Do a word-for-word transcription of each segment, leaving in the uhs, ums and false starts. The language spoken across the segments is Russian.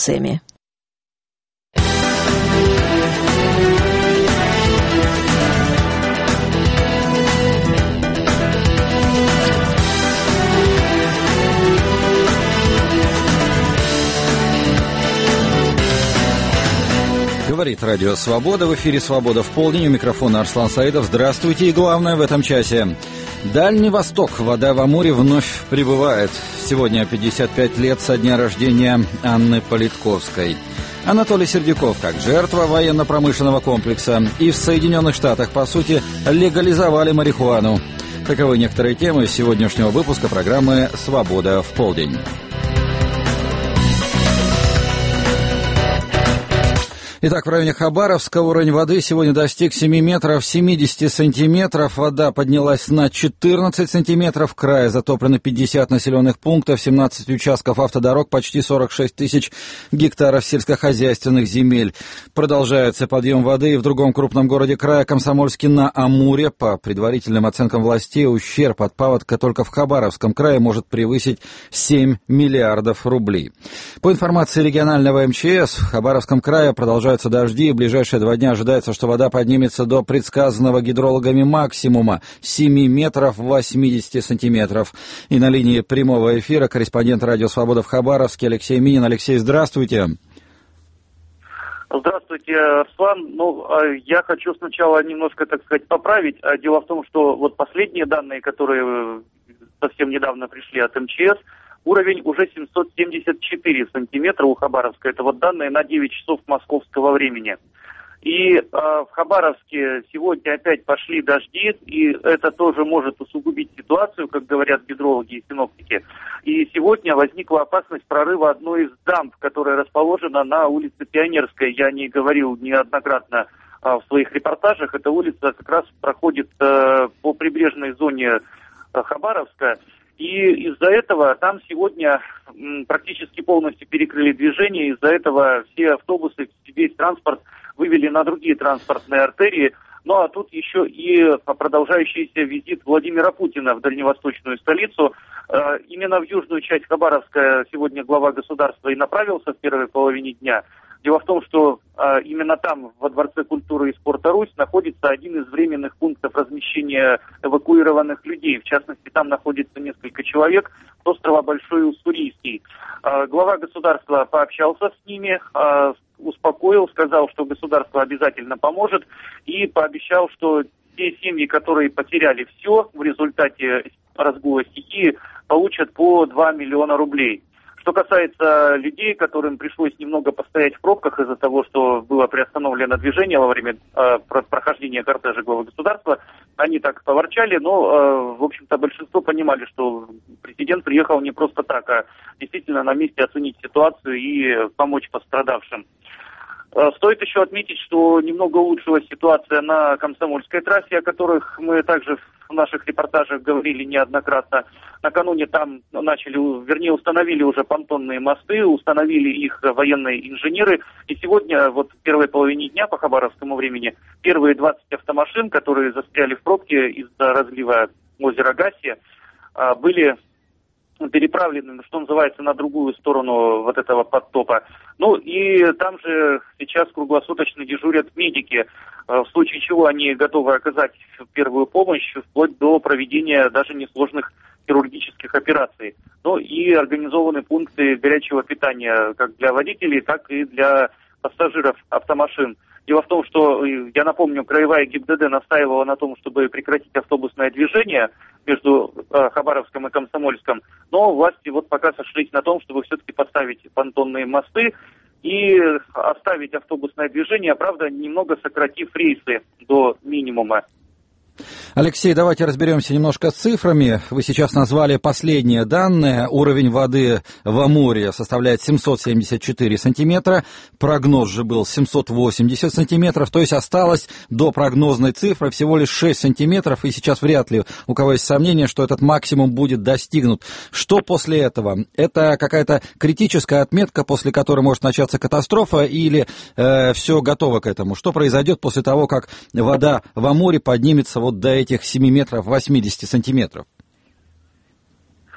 эмоциями. Говорит Радио Свобода. В эфире «Свобода в полдень». У микрофона Арслан Саидов. Здравствуйте. И главное в этом часе. Дальний Восток. Вода в Амуре вновь прибывает. Сегодня пятьдесят пять лет со дня рождения Анны Политковской. Анатолий Сердюков как жертва военно-промышленного комплекса. И в Соединенных Штатах, по сути, легализовали марихуану. Таковы некоторые темы сегодняшнего выпуска программы «Свобода в полдень». Итак, в районе Хабаровска уровень воды сегодня достиг семи метров семидесяти сантиметров. Вода поднялась на четырнадцать сантиметров. В крае затоплено пятьдесят населенных пунктов, семнадцать участков автодорог, почти сорок шесть тысяч гектаров сельскохозяйственных земель. Продолжается подъем воды и в другом крупном городе края, Комсомольске на Амуре. По предварительным оценкам властей, ущерб от паводка только в Хабаровском крае может превысить семь миллиардов рублей. По информации регионального эм че эс, в Хабаровском крае продолжается дожди, и в ближайшие два дня ожидается, что вода поднимется до предсказанного гидрологами максимума семи метров восьмидесяти сантиметров. И на линии прямого эфира корреспондент Радио Свобода в Хабаровске Алексей Минин. Алексей, здравствуйте. Здравствуйте, Арслан. Ну, я хочу сначала немножко, так сказать, поправить. Дело в том, что вот последние данные, которые совсем недавно пришли от эм че эс, уровень уже семьсот семьдесят четыре сантиметра у Хабаровска. Это вот данные на девять часов московского времени. И э, в Хабаровске сегодня опять пошли дожди, и это тоже может усугубить ситуацию, как говорят гидрологи и синоптики. И сегодня возникла опасность прорыва одной из дамб, которая расположена на улице Пионерской. Я не говорил неоднократно э, в своих репортажах. Эта улица как раз проходит э, по прибрежной зоне э, Хабаровска. И из-за этого там сегодня м, практически полностью перекрыли движение, из-за этого все автобусы, весь транспорт вывели на другие транспортные артерии. Ну а тут еще и продолжающийся визит Владимира Путина в дальневосточную столицу. Э, именно в южную часть Хабаровска сегодня глава государства и направился в первой половине дня. Дело в том, что э, именно там, во Дворце культуры и спорта «Русь», находится один из временных пунктов размещения эвакуированных людей. В частности, там находится несколько человек с острова Большой Уссурийский. Э, глава государства пообщался с ними, э, успокоил, сказал, что государство обязательно поможет, и пообещал, что те семьи, которые потеряли все в результате разгула стихии, получат по два миллиона рублей. Что касается людей, которым пришлось немного постоять в пробках из-за того, что было приостановлено движение во время э, прохождения кортежа главы государства, они так поворчали, но, э, в общем-то, большинство понимали, что президент приехал не просто так, а действительно на месте оценить ситуацию и помочь пострадавшим. Стоит еще отметить, что немного улучшилась ситуация на Комсомольской трассе, о которых мы также в наших репортажах говорили неоднократно. Накануне там начали, вернее, установили уже понтонные мосты, установили их военные инженеры. И сегодня, вот в первой половине дня по хабаровскому времени, первые двадцать автомашин, которые застряли в пробке из-за разлива озера Гаси, были переправлены, что называется, на другую сторону вот этого подтопа. Ну и там же сейчас круглосуточно дежурят медики, в случае чего они готовы оказать первую помощь, вплоть до проведения даже несложных хирургических операций. Ну и организованы пункты горячего питания как для водителей, так и для пассажиров автомашин. Дело в том, что, я напомню, краевая ГИБДД настаивала на том, чтобы прекратить автобусное движение между э, Хабаровском и Комсомольском, но власти вот пока сошлись на том, чтобы все-таки поставить понтонные мосты и оставить автобусное движение, правда, немного сократив рейсы до минимума. Алексей, давайте разберемся немножко с цифрами. Вы сейчас назвали последние данные. Уровень воды в Амуре составляет семьсот семьдесят четыре сантиметра. Прогноз же был семьсот восемьдесят сантиметров. То есть осталось до прогнозной цифры всего лишь шесть сантиметров. И сейчас вряд ли у кого есть сомнение, что этот максимум будет достигнут. Что после этого? Это какая-то критическая отметка, после которой может начаться катастрофа, или э, все готово к этому? Что произойдет после того, как вода в Амуре поднимется вот до этих семи метров восьмидесяти сантиметров?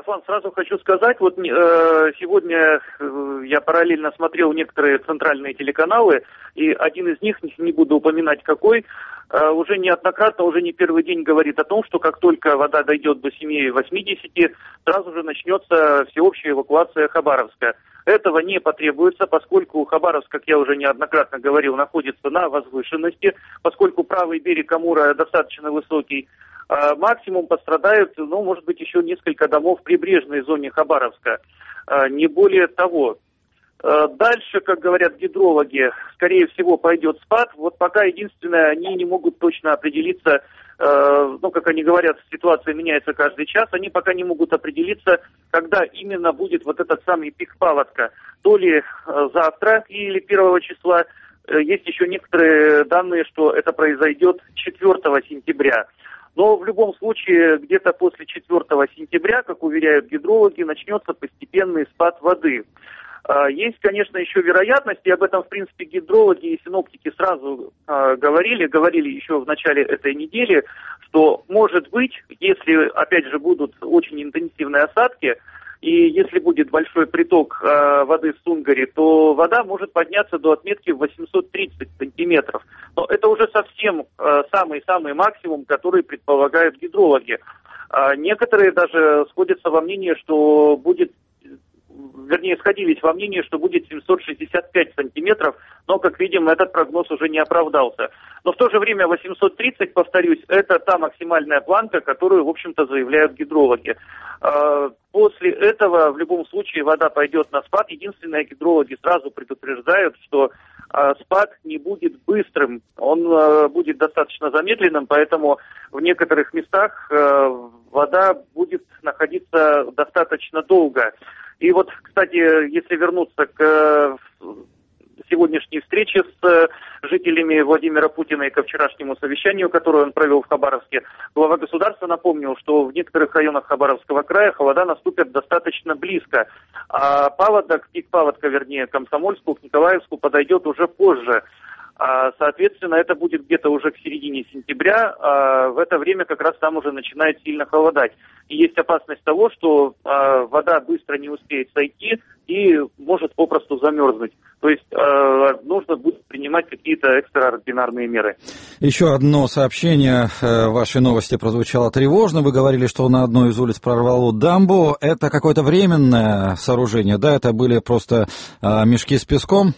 Руслан, сразу хочу сказать, вот э, сегодня э, я параллельно смотрел некоторые центральные телеканалы, и один из них, не буду упоминать какой, э, уже неоднократно, уже не первый день говорит о том, что как только вода дойдет до семь-восемьдесят, сразу же начнется всеобщая эвакуация Хабаровска. Этого не потребуется, поскольку Хабаровск, как я уже неоднократно говорил, находится на возвышенности, поскольку правый берег Амура достаточно высокий. Максимум пострадают, ну, может быть, еще несколько домов в прибрежной зоне Хабаровска, не более того. Дальше, как говорят гидрологи, скорее всего, пойдет спад. Вот пока единственное, они не могут точно определиться, ну, как они говорят, ситуация меняется каждый час, они пока не могут определиться, когда именно будет вот этот самый пик паводка. То ли завтра или первого числа, есть еще некоторые данные, что это произойдет четвёртого сентября. Но в любом случае, где-то после четвёртого сентября, как уверяют гидрологи, начнется постепенный спад воды. Есть, конечно, еще вероятность, и об этом, в принципе, гидрологи и синоптики сразу э, говорили, говорили еще в начале этой недели, что, может быть, если, опять же, будут очень интенсивные осадки, и если будет большой приток э, воды в Сунгаре, то вода может подняться до отметки в восемьсот тридцать сантиметров. Но это уже совсем э, самый-самый максимум, который предполагают гидрологи. Э, некоторые даже сходятся во мнении, что будет... Вернее, сходились во мнении, что будет семьсот шестьдесят пять сантиметров, но, как видим, этот прогноз уже не оправдался. Но в то же время восемьсот тридцать, повторюсь, это та максимальная планка, которую, в общем-то, заявляют гидрологи. После этого, в любом случае, вода пойдет на спад. Единственное, гидрологи сразу предупреждают, что спад не будет быстрым, он будет достаточно замедленным, поэтому в некоторых местах вода будет находиться достаточно долго. И вот, кстати, если вернуться к сегодняшней встрече с жителями Владимира Путина и ко вчерашнему совещанию, которое он провел в Хабаровске, глава государства напомнил, что в некоторых районах Хабаровского края холода наступят достаточно близко, а паводок, пик паводка, вернее, к Комсомольску, к Николаевску подойдет уже позже. Соответственно, это будет где-то уже к середине сентября, а в это время как раз там уже начинает сильно холодать. И есть опасность того, что а, вода быстро не успеет сойти и может попросту замерзнуть. То есть а, нужно будет принимать какие-то экстраординарные меры. Еще одно сообщение в вашей новости прозвучало тревожно. Вы говорили, что на одной из улиц прорвало дамбу. Это какое-то временное сооружение, да? Это были просто а, мешки с песком?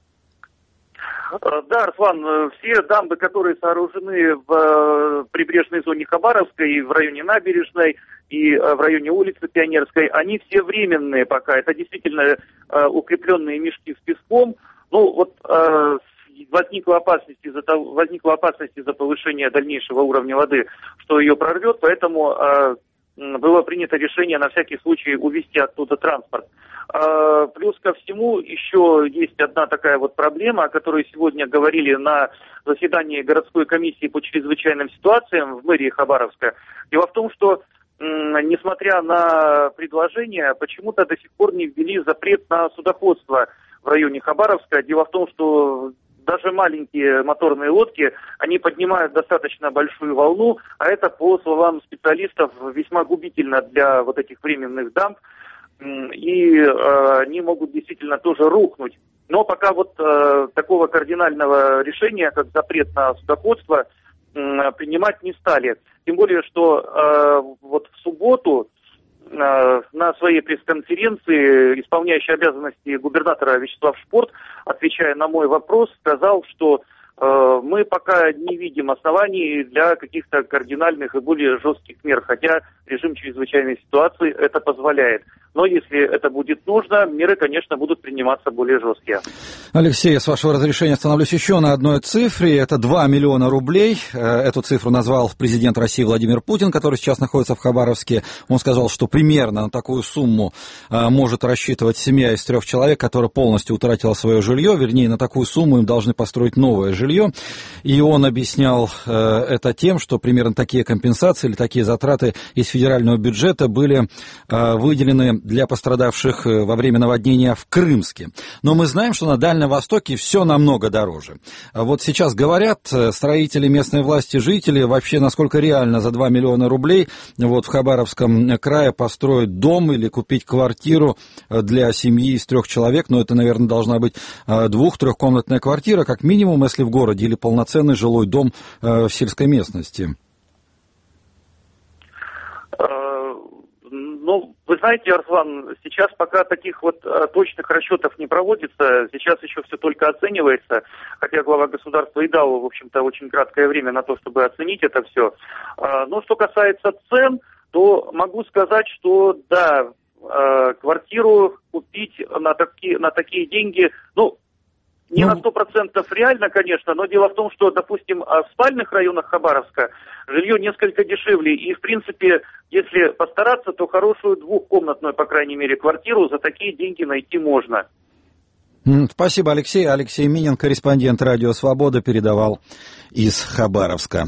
Да, Руслан, все дамбы, которые сооружены в прибрежной зоне Хабаровска и в районе набережной, и в районе улицы Пионерской, они все временные пока. Это действительно укрепленные мешки с песком. Ну, вот возникла опасность из-за того, возникла опасность из-за повышения дальнейшего уровня воды, что ее прорвет, поэтому было принято решение на всякий случай увезти оттуда транспорт. Плюс ко всему еще есть одна такая вот проблема, о которой сегодня говорили на заседании городской комиссии по чрезвычайным ситуациям в мэрии Хабаровска. Дело в том, что несмотря на предложение, почему-то до сих пор не ввели запрет на судоходство в районе Хабаровска. Дело в том, что даже маленькие моторные лодки, они поднимают достаточно большую волну, а это, по словам специалистов, весьма губительно для вот этих временных дамб, и э, они могут действительно тоже рухнуть. Но пока вот э, такого кардинального решения, как запрет на судоходство, э, принимать не стали. Тем более, что э, вот в субботу на своей пресс-конференции исполняющий обязанности губернатора Вячеслав Шпорт, отвечая на мой вопрос, сказал, что э, мы пока не видим оснований для каких-то кардинальных и более жестких мер, хотя режим чрезвычайной ситуации это позволяет. Но если это будет нужно, меры, конечно, будут приниматься более жесткие. Алексей, с вашего разрешения остановлюсь еще на одной цифре. Это два миллиона рублей. Эту цифру назвал президент России Владимир Путин, который сейчас находится в Хабаровске. Он сказал, что примерно на такую сумму может рассчитывать семья из трех человек, которая полностью утратила свое жилье. Вернее, на такую сумму им должны построить новое жилье. И он объяснял это тем, что примерно такие компенсации или такие затраты из федерального бюджета были выделены для пострадавших во время наводнения в Крымске. Но мы знаем, что на Дальнем Востоке все намного дороже. Вот сейчас говорят строители, местной власти, жители, вообще насколько реально за два миллиона рублей вот в Хабаровском крае построить дом или купить квартиру для семьи из трех человек. Но это, наверное, должна быть двух-трехкомнатная квартира, как минимум, если в городе, или полноценный жилой дом в сельской местности. Ну, вы знаете, Арслан, сейчас пока таких вот а, точных расчетов не проводится, сейчас еще все только оценивается, хотя глава государства и дал, в общем-то, очень краткое время на то, чтобы оценить это все. А, но что касается цен, то могу сказать, что да, а, квартиру купить на такие, на такие деньги, ну, не на сто процентов реально, конечно, но дело в том, что, допустим, в спальных районах Хабаровска жилье несколько дешевле. И, в принципе, если постараться, то хорошую двухкомнатную, по крайней мере, квартиру за такие деньги найти можно. Спасибо, Алексей. Алексей Минин, корреспондент «Радио Свобода», передавал из Хабаровска.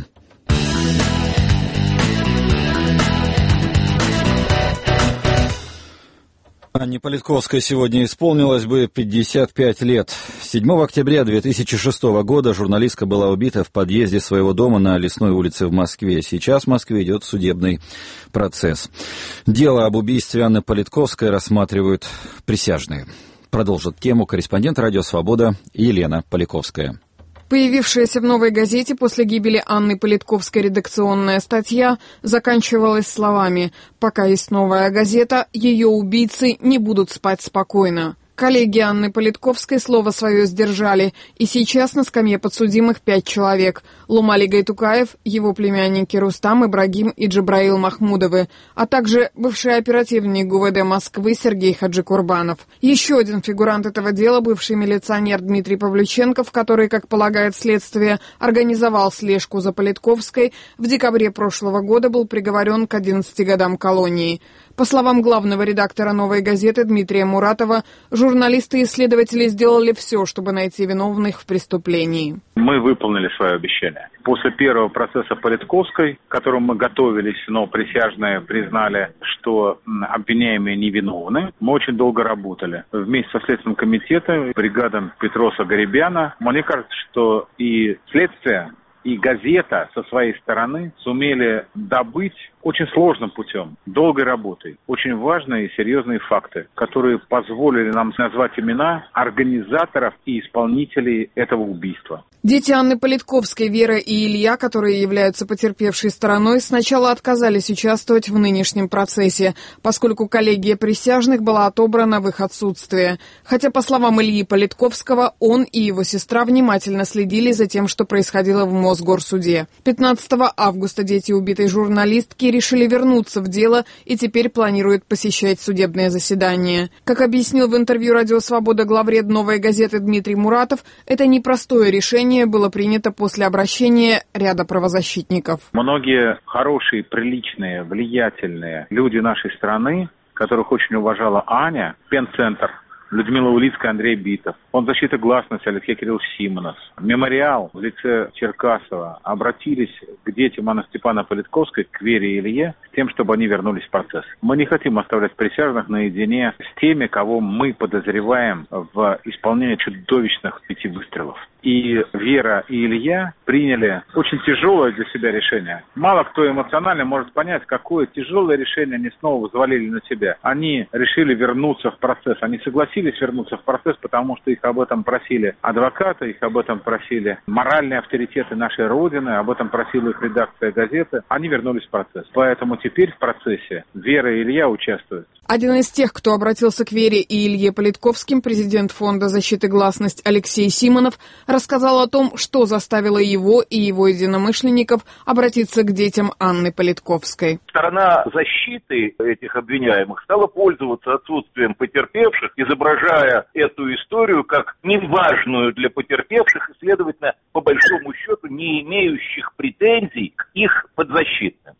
Анне Политковской сегодня исполнилось бы пятьдесят пять лет. седьмого октября две тысячи шестого года журналистка была убита в подъезде своего дома на Лесной улице в Москве. Сейчас в Москве идет судебный процесс. Дело об убийстве Анны Политковской рассматривают присяжные. Продолжит тему корреспондент «Радио Свобода» Елена Поляковская. Появившаяся в «Новой газете» после гибели Анны Политковской редакционная статья заканчивалась словами «Пока есть новая газета, ее убийцы не будут спать спокойно». Коллеги Анны Политковской слово свое сдержали, и сейчас на скамье подсудимых пять человек. Лумали Гайтукаев, его племянники Рустам, Ибрагим и Джабраил Махмудовы, а также бывший оперативник ГУВД Москвы Сергей Хаджикурбанов. Еще один фигурант этого дела, бывший милиционер Дмитрий Павлюченков, который, как полагает следствие, организовал слежку за Политковской, в декабре прошлого года был приговорен к одиннадцати годам колонии. По словам главного редактора «Новой газеты» Дмитрия Муратова, журналисты и следователи сделали все, чтобы найти виновных в преступлении. Мы выполнили свое обещание. После первого процесса Политковской, к которому мы готовились, но присяжные признали, что обвиняемые невиновны, мы очень долго работали. Вместе со Следственным комитетом, бригадой Петроса Гарибяна, мне кажется, что и следствие, и газета со своей стороны сумели добыть очень сложным путем, долгой работой, очень важные и серьезные факты, которые позволили нам назвать имена организаторов и исполнителей этого убийства. Дети Анны Политковской, Вера и Илья, которые являются потерпевшей стороной, сначала отказались участвовать в нынешнем процессе, поскольку коллегия присяжных была отобрана в их отсутствие. Хотя, по словам Ильи Политковского, он и его сестра внимательно следили за тем, что происходило в Мосгорсуде. пятнадцатого августа дети убитой журналистки решили вернуться в дело и теперь планируют посещать судебное заседание. Как объяснил в интервью «Радио Свобода» главред «Новой газеты» Дмитрий Муратов, это непростое решение было принято после обращения ряда правозащитников. Многие хорошие, приличные, влиятельные люди нашей страны, которых очень уважала Аня, Пенцентр, Людмила Улицкая, Андрей Битов, Фонд защиты гласности Алексей Кириллович Симонов, Мемориал в лице Черкасова обратились к детям Анны Степановны Политковской, к Вере и Илье, с тем, чтобы они вернулись в процесс. Мы не хотим оставлять присяжных наедине с теми, кого мы подозреваем в исполнении чудовищных пяти выстрелов. И Вера и Илья приняли очень тяжелое для себя решение. Мало кто эмоционально может понять, какое тяжелое решение они снова взвалили на себя. Они решили вернуться в процесс. Они согласились вернуться в процесс, потому что их об этом просили адвокаты, их об этом просили моральные авторитеты нашей Родины, об этом просила их редакция газеты. Они вернулись в процесс. Поэтому теперь в процессе Вера и Илья участвуют. Один из тех, кто обратился к Вере и Илье Политковским, президент Фонда защиты гласности Алексей Симонов, рассказал о том, что заставило его и его единомышленников обратиться к детям Анны Политковской. Сторона защиты этих обвиняемых стала пользоваться отсутствием потерпевших, изображая эту историю как неважную для потерпевших и, следовательно, по большому счету, не имеющих претензий к их подзащитным.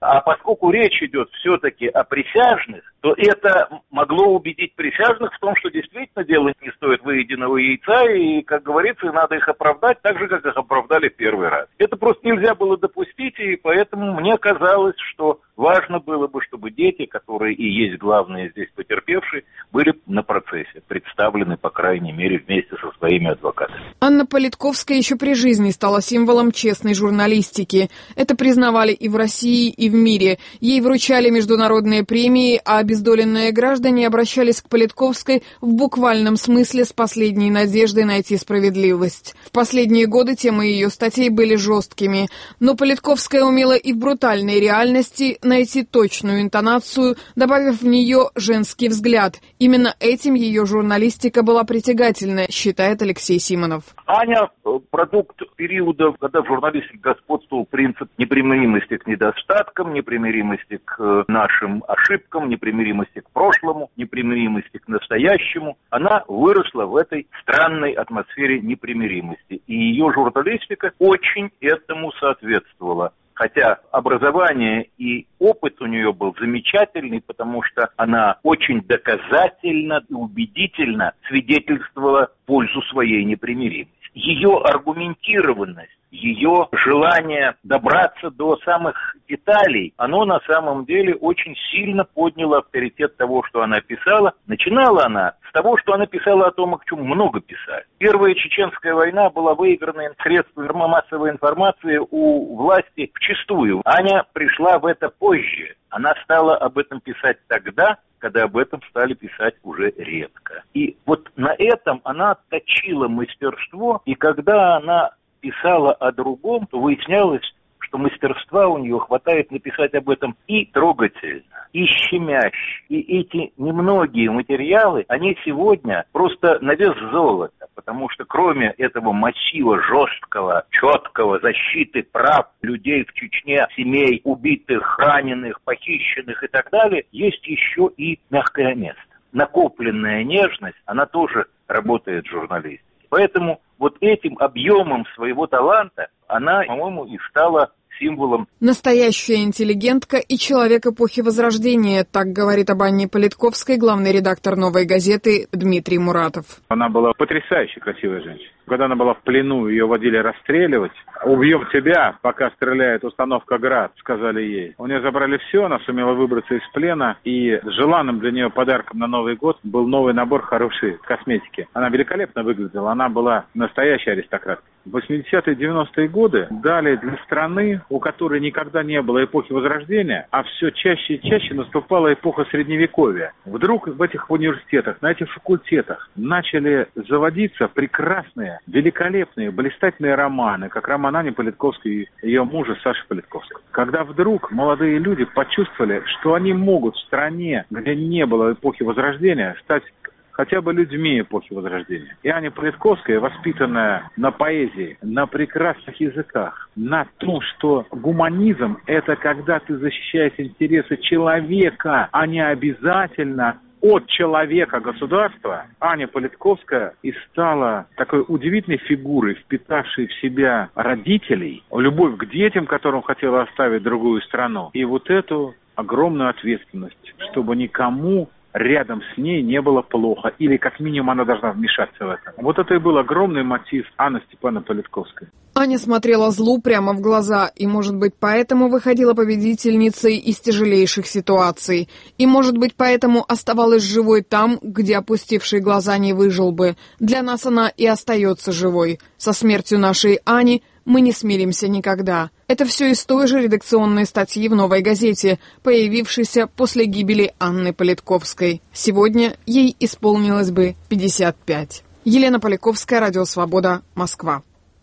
А поскольку речь идет все-таки о присяжных, то это могло убедить присяжных в том, что действительно дело не стоит выеденного яйца, и, как говорится, надо их оправдать так же, как их оправдали в первый раз. Это просто нельзя было допустить, и поэтому мне казалось, что важно было бы, чтобы дети, которые и есть главные здесь потерпевшие, были на процессе, представлены, по крайней мере, вместе со своими адвокатами. Анна Политковская еще при жизни стала символом честной журналистики. Это признавали и в России, и в мире. Ей вручали международные премии, а обездоленные граждане обращались к Политковской в буквальном смысле с последней надеждой найти справедливость. В последние годы темы ее статей были жесткими, но Политковская умела и в брутальной реальности найти точную интонацию, добавив в нее женский взгляд. Именно этим ее журналистика была притягательна, считает Алексей Симонов. Аня – продукт периода, когда в журналистике господствовал принцип непримиримости к недостаткам, непримиримости к нашим ошибкам, непримиримости к прошлому, непримиримости к настоящему. Она выросла в этой странной атмосфере непримиримости. И ее журналистика очень этому соответствовала. Хотя образование и опыт у нее был замечательный, потому что она очень доказательно и убедительно свидетельствовала в пользу своей непримиримости. Ее аргументированность, ее желание добраться до самых деталей, оно на самом деле очень сильно подняло авторитет того, что она писала. Начинала она с того, что она писала о том, о чем много писали. Первая Чеченская война была выиграна средствами массовой информации у власти вчистую. Аня пришла в это позже. Она стала об этом писать тогда, когда об этом стали писать уже редко. И вот на этом она отточила мастерство, и когда она писала о другом, то выяснялось, что мастерства у нее хватает написать об этом и трогательно, и щемяще. И эти немногие материалы, они сегодня просто на вес золота, потому что кроме этого массива жесткого, четкого защиты прав людей в Чечне, семей убитых, раненых, похищенных и так далее, есть еще и мягкое место. Накопленная нежность, она тоже работает в журналистике. Поэтому вот этим объемом своего таланта она, по-моему, и стала символом. Настоящая интеллигентка и человек эпохи Возрождения, так говорит об Анне Политковской главный редактор «Новой газеты» Дмитрий Муратов. Она была потрясающе красивая женщина. Когда она была в плену, ее водили расстреливать. «Убьем тебя, пока стреляет установка «Град», — сказали ей. У нее забрали все, она сумела выбраться из плена, и желанным для нее подарком на Новый год был новый набор хорошей косметики. Она великолепно выглядела, она была настоящей аристократкой. В восьмидесятые девяностые годы дали для страны, у которой никогда не было эпохи Возрождения, а все чаще и чаще наступала эпоха Средневековья. Вдруг в этих университетах, на этих факультетах начали заводиться прекрасные, великолепные, блистательные романы, как роман Ани Политковской и ее мужа Саши Политковского. Когда вдруг молодые люди почувствовали, что они могут в стране, где не было эпохи Возрождения, стать хотя бы людьми эпохи Возрождения. И Аня Политковская, воспитанная на поэзии, на прекрасных языках, на том, что гуманизм – это когда ты защищаешь интересы человека, а не обязательно от человека государства. Аня Политковская и стала такой удивительной фигурой, впитавшей в себя родителей, любовь к детям, которым хотела оставить другую страну, и вот эту огромную ответственность, чтобы никому рядом с ней не было плохо, или как минимум она должна вмешаться в это. Вот это и был огромный мотив Анны Степановны Политковской. Аня смотрела злу прямо в глаза, и, может быть, поэтому выходила победительницей из тяжелейших ситуаций. И, может быть, поэтому оставалась живой там, где опустивший глаза не выжил бы. Для нас она и остается живой. Со смертью нашей Ани мы не смиримся никогда. Это все из той же редакционной статьи в «Новой газете», появившейся после гибели Анны Политковской. Сегодня ей исполнилось бы пятьдесят пять. Елена Поляковская, Радио Свобода, Москва.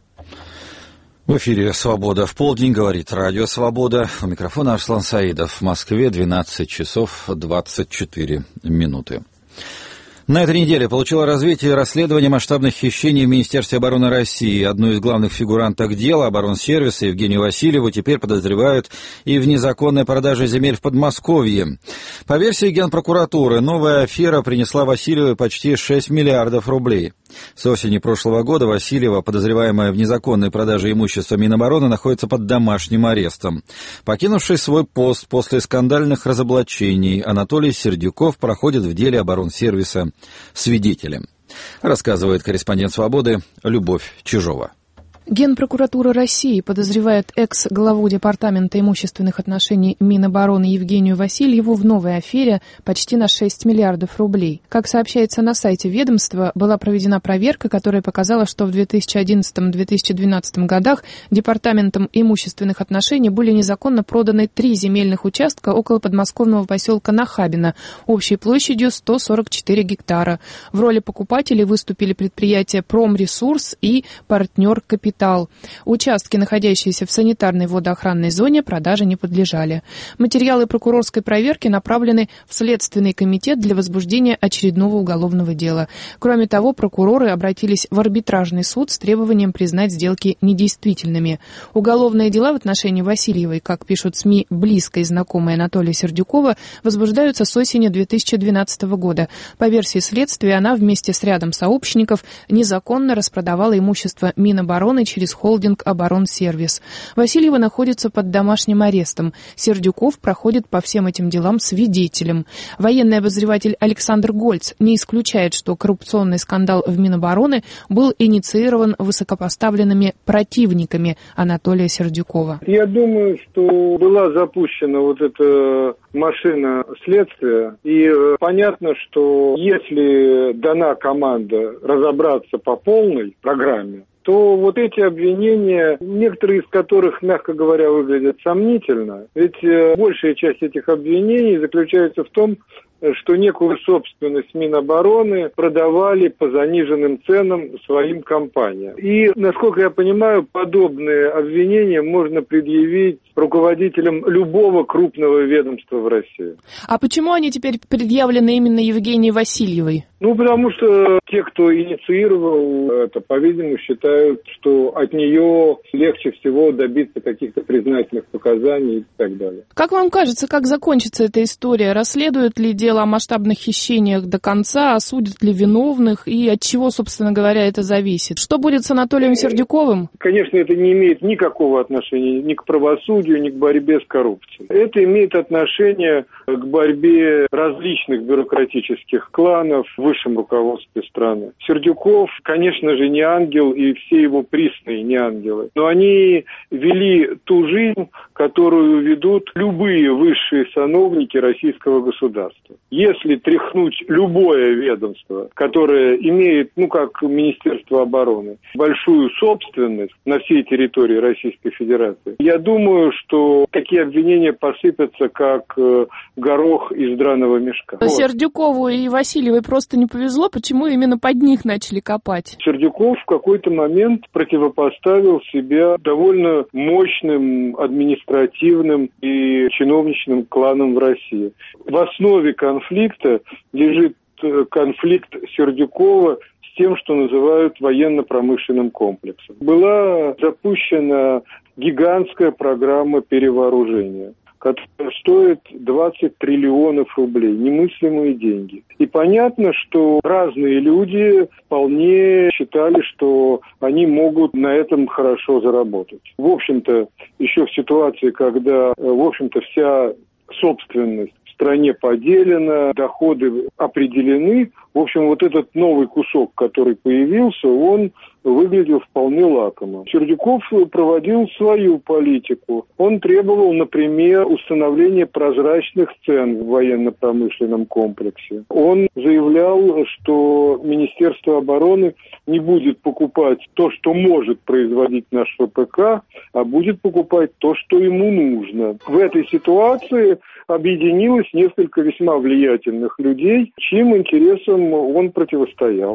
В эфире «Свобода в полдень», говорит Радио Свобода. У микрофона Арслан Саидов. В Москве двенадцать часов двадцать четыре минуты. На этой неделе получило развитие расследование масштабных хищений в Министерстве обороны России. Одну из главных фигуранток дела, оборонсервиса, Евгению Васильеву, теперь подозревают и в незаконной продаже земель в Подмосковье. По версии Генпрокуратуры, новая афера принесла Васильевой почти шесть миллиардов рублей. С осени прошлого года Васильева, подозреваемая в незаконной продаже имущества Минобороны, находится под домашним арестом. Покинувший свой пост после скандальных разоблачений, Анатолий Сердюков проходит в деле оборонсервиса свидетелем. Рассказывает корреспондент «Свободы» Любовь Чижова. Генпрокуратура России подозревает экс-главу Департамента имущественных отношений Минобороны Евгению Васильеву в новой афере почти на шесть миллиардов рублей. Как сообщается на сайте ведомства, была проведена проверка, которая показала, что в две тысячи одиннадцатом — две тысячи двенадцатом годах Департаментом имущественных отношений были незаконно проданы три земельных участка около подмосковного поселка Нахабино общей площадью сто сорок четыре гектара. В роли покупателей выступили предприятия «Промресурс» и «Партнер Капитал». Участки, находящиеся в санитарной водоохранной зоне, продаже не подлежали. Материалы прокурорской проверки направлены в Следственный комитет для возбуждения очередного уголовного дела. Кроме того, прокуроры обратились в арбитражный суд с требованием признать сделки недействительными. Уголовные дела в отношении Васильевой, как пишут СМИ, близкой знакомой Анатолия Сердюкова, возбуждаются с осени две тысячи двенадцатого года. По версии следствия, она вместе с рядом сообщников незаконно распродавала имущество Минобороны через холдинг «Оборонсервис». Васильева находится под домашним арестом. Сердюков проходит по всем этим делам свидетелем. Военный обозреватель Александр Гольц не исключает, что коррупционный скандал в Минобороны был инициирован высокопоставленными противниками Анатолия Сердюкова. Я думаю, что была запущена вот эта машина следствия, и понятно, что если дана команда разобраться по полной программе, то вот эти обвинения, некоторые из которых, мягко говоря, выглядят сомнительно, ведь большая часть этих обвинений заключается в том, что некую собственность Минобороны продавали по заниженным ценам своим компаниям. И, насколько я понимаю, подобные обвинения можно предъявить руководителям любого крупного ведомства в России. А почему они теперь предъявлены именно Евгении Васильевой? Ну, потому что те, кто инициировал это, по-видимому, считают, что от нее легче всего добиться каких-то признательных показаний и так далее. Как вам кажется, как закончится эта история? Расследуют ли дело о масштабных хищениях до конца, осудят ли виновных и от чего, собственно говоря, это зависит? Что будет с Анатолием Сердюковым? Конечно, это не имеет никакого отношения ни к правосудию, ни к борьбе с коррупцией. Это имеет отношение к борьбе различных бюрократических кланов в высшем руководстве страны. Сердюков, конечно же, не ангел, и все его присные не ангелы. Но они вели ту жизнь, которую ведут любые высшие сановники российского государства. Если тряхнуть любое ведомство, которое имеет, ну как Министерство обороны, большую собственность на всей территории Российской Федерации, я думаю, что такие обвинения посыпятся, как горох из драного мешка. Сердюкову и Васильевой просто не повезло, почему именно под них начали копать? Сердюков в какой-то момент противопоставил себя довольно мощным административным и чиновничным кланам в России. В основе конфликта лежит конфликт Сердюкова с тем, что называют военно-промышленным комплексом. Была запущена гигантская программа перевооружения, которая стоит двадцать триллионов рублей, немыслимые деньги. И понятно, что разные люди вполне считали, что они могут на этом хорошо заработать. В общем-то, еще в ситуации, когда, в общем-то, вся собственность в стране поделена, доходы определены, в общем, вот этот новый кусок, который появился, он выглядел вполне лакомо. Сердюков проводил свою политику. Он требовал, например, установления прозрачных цен в военно-промышленном комплексе. Он заявлял, что Министерство обороны не будет покупать то, что может производить наш ВПК, а будет покупать то, что ему нужно. В этой ситуации объединилось несколько весьма влиятельных людей, чьим интересам он противостоял.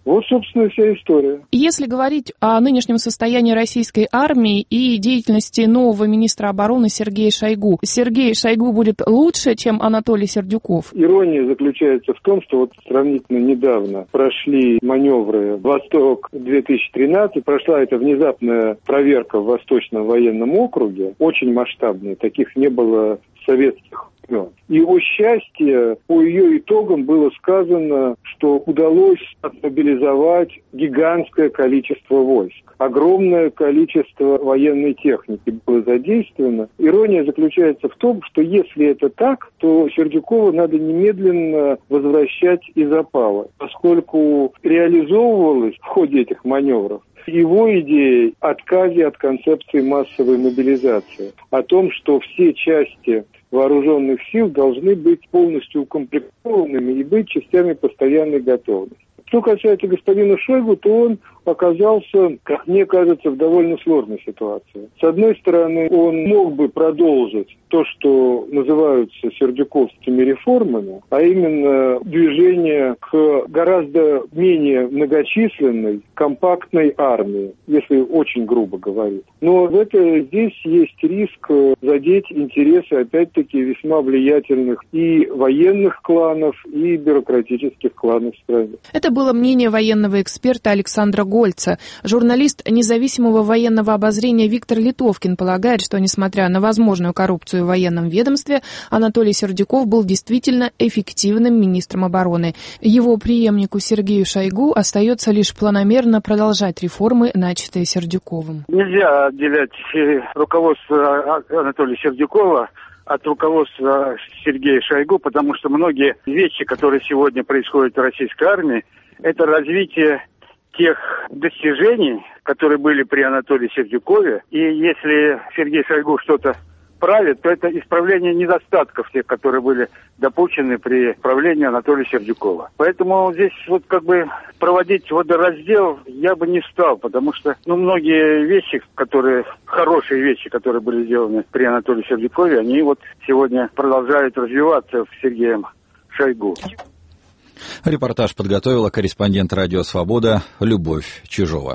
Вот, собственно, вся история. Если говорить о нынешнем состоянии российской армии и деятельности нового министра обороны Сергея Шойгу, Сергей Шойгу будет лучше, чем Анатолий Сердюков? Ирония заключается в том, что вот сравнительно недавно прошли маневры «Восток-две тысячи тринадцать», прошла эта внезапная проверка в Восточном военном округе, очень масштабная, таких не было в советских. И о счастье, по ее итогам было сказано, что удалось отмобилизовать гигантское количество войск. Огромное количество военной техники было задействовано. Ирония заключается в том, что если это так, то Сердюкова надо немедленно возвращать из опала, поскольку реализовывалось в ходе этих маневров его идея отказе от концепции массовой мобилизации, о том, что все части вооруженных сил должны быть полностью укомплектованными и быть частями постоянной готовности. Что касается господина Шойгу, то он оказался, как мне кажется, в довольно сложной ситуации. С одной стороны, он мог бы продолжить то, что называются сердюковскими реформами, а именно движение к гораздо менее многочисленной, компактной армии, если очень грубо говорить. Но в это, здесь есть риск задеть интересы, опять-таки, весьма влиятельных и военных кланов, и бюрократических кланов в стране. Это было мнение военного эксперта Александра Гольца. Журналист независимого военного обозрения Виктор Литовкин полагает, что, несмотря на возможную коррупцию в военном ведомстве, Анатолий Сердюков был действительно эффективным министром обороны. Его преемнику Сергею Шойгу остается лишь планомерно продолжать реформы, начатые Сердюковым. Нельзя отделять руководство Анатолия Сердюкова от руководства Сергея Шойгу, потому что многие вещи, которые сегодня происходят в российской армии, это развитие тех достижений, которые были при Анатолии Сердюкове. И если Сергей Шойгу что-то правит, то это исправление недостатков тех, которые были допущены при правлении Анатолия Сердюкова. Поэтому здесь вот как бы проводить водораздел я бы не стал, потому что ну, многие вещи, которые, хорошие вещи, которые были сделаны при Анатолии Сердюкове, они вот сегодня продолжают развиваться в Сергеем Шойгу. Репортаж подготовила корреспондент «Радио Свобода» Любовь Чижова.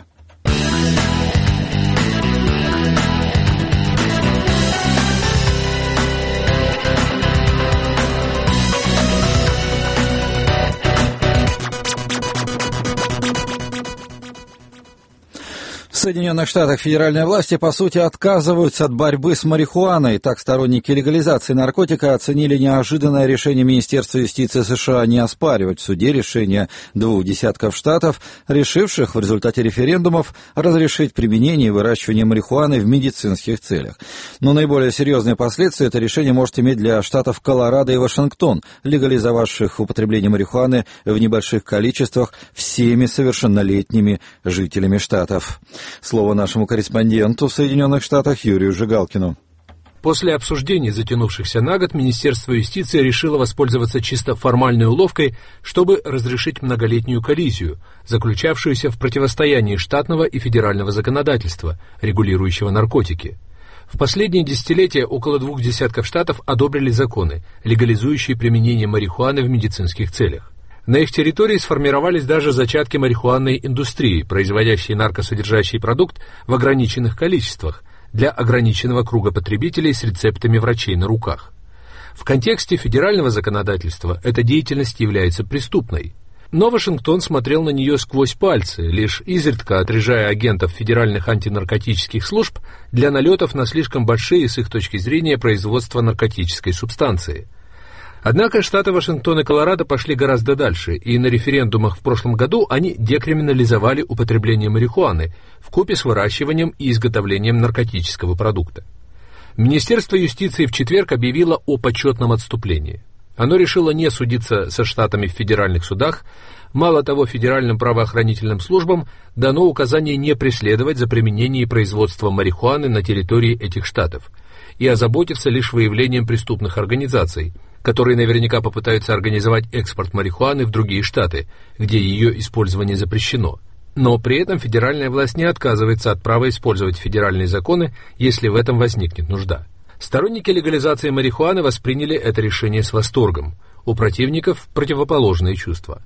В Соединенных Штатах федеральные власти, по сути, отказываются от борьбы с марихуаной. Так, сторонники легализации наркотика оценили неожиданное решение Министерства юстиции США не оспаривать в суде решение двух десятков штатов, решивших в результате референдумов разрешить применение и выращивание марихуаны в медицинских целях. Но наиболее серьезные последствия это решение может иметь для штатов Колорадо и Вашингтон, легализовавших употребление марихуаны в небольших количествах всеми совершеннолетними жителями штатов. Слово нашему корреспонденту в Соединенных Штатах Юрию Жигалкину. После обсуждений, затянувшихся на год, Министерство юстиции решило воспользоваться чисто формальной уловкой, чтобы разрешить многолетнюю коллизию, заключавшуюся в противостоянии штатного и федерального законодательства, регулирующего наркотики. В последние десятилетия около двух десятков штатов одобрили законы, легализующие применение марихуаны в медицинских целях. На их территории сформировались даже зачатки марихуанной индустрии, производящей наркосодержащий продукт в ограниченных количествах для ограниченного круга потребителей с рецептами врачей на руках. В контексте федерального законодательства эта деятельность является преступной. Но Вашингтон смотрел на нее сквозь пальцы, лишь изредка отряжая агентов федеральных антинаркотических служб для налетов на слишком большие с их точки зрения производства наркотической субстанции. Однако штаты Вашингтон и Колорадо пошли гораздо дальше, и на референдумах в прошлом году они декриминализовали употребление марихуаны вкупе с выращиванием и изготовлением наркотического продукта. Министерство юстиции в четверг объявило о почетном отступлении. Оно решило не судиться со штатами в федеральных судах. Мало того, федеральным правоохранительным службам дано указание не преследовать за применение и производство марихуаны на территории этих штатов и озаботиться лишь выявлением преступных организаций, которые наверняка попытаются организовать экспорт марихуаны в другие штаты, где ее использование запрещено. Но при этом федеральная власть не отказывается от права использовать федеральные законы, если в этом возникнет нужда. Сторонники легализации марихуаны восприняли это решение с восторгом. У противников противоположные чувства.